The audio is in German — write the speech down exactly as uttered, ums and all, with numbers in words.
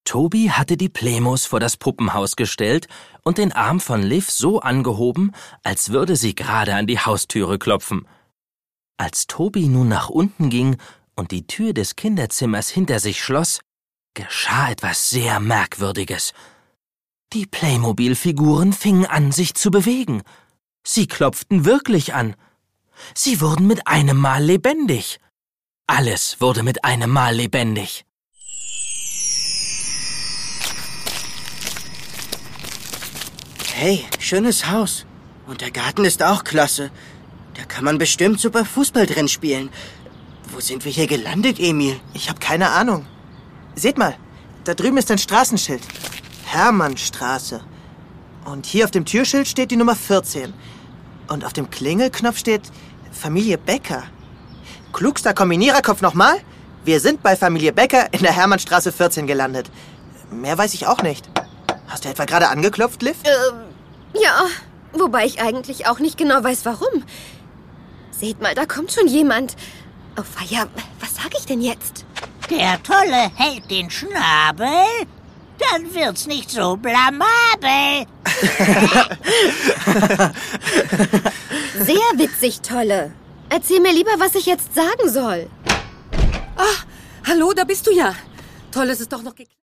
Tobi hatte die Playmos vor das Puppenhaus gestellt und den Arm von Liv so angehoben, als würde sie gerade an die Haustüre klopfen. Als Tobi nun nach unten ging und die Tür des Kinderzimmers hinter sich schloss, geschah etwas sehr Merkwürdiges. Die Playmobil-Figuren fingen an, sich zu bewegen. Sie klopften wirklich an. Sie wurden mit einem Mal lebendig. Alles wurde mit einem Mal lebendig. Hey, schönes Haus. Und der Garten ist auch klasse. Da kann man bestimmt super Fußball drin spielen. Wo sind wir hier gelandet, Emil? Ich habe keine Ahnung. Seht mal, da drüben ist ein Straßenschild. Hermannstraße. Und hier auf dem Türschild steht die Nummer vierzehn. Und auf dem Klingelknopf steht Familie Becker. Klugster Kombiniererkopf nochmal. Wir sind bei Familie Becker in der Hermannstraße vierzehn gelandet. Mehr weiß ich auch nicht. Hast du etwa gerade angeklopft, Liv? Ähm, ja, wobei ich eigentlich auch nicht genau weiß, warum. Seht mal, da kommt schon jemand. Oh, Feier, was sag ich denn jetzt? Der Tolle hält den Schnabel, dann wird's nicht so blamabel. Sehr witzig, Tolle. Erzähl mir lieber, was ich jetzt sagen soll. Ah, hallo, da bist du ja. Toll, es ist doch noch geklappt.